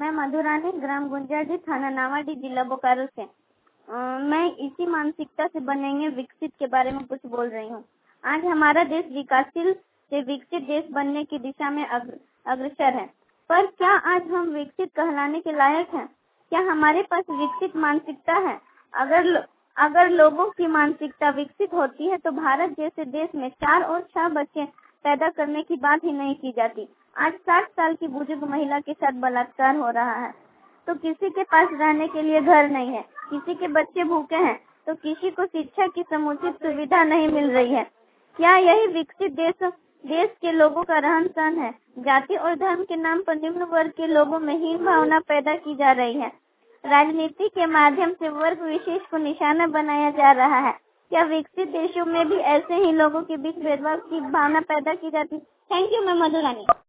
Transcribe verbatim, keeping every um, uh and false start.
मैं मधुरानी, ग्राम गुंजाडी, थाना नावाडी, जिला बोकारो से। अ, मैं इसी मानसिकता से बनेंगे विकसित के बारे में कुछ बोल रही हूँ। आज हमारा देश विकासशील से विकसित देश बनने की दिशा में अग्र, अग्रसर है, पर क्या आज हम विकसित कहलाने के लायक हैं? क्या हमारे पास विकसित मानसिकता है? अगर लो, अगर लोगों की मानसिकता विकसित होती है तो भारत जैसे देश में चार और छह बच्चे पैदा करने की बात ही नहीं की जाती। आज साठ साल की बुजुर्ग महिला के साथ बलात्कार हो रहा है तो किसी के पास रहने के लिए घर नहीं है, किसी के बच्चे भूखे हैं तो किसी को शिक्षा की समुचित सुविधा नहीं मिल रही है। क्या यही विकसित देश देश के लोगों का रहन सहन है? जाति और धर्म के नाम पर निम्न वर्ग के लोगों में हीन भावना पैदा की जा रही है। राजनीति के माध्यम से वर्ग विशेष को निशाना बनाया जा रहा है। क्या विकसित देशों में भी ऐसे ही लोगों के बीच भेदभाव की भावना पैदा की जाती? थैंक यू, मैं मधुरानी।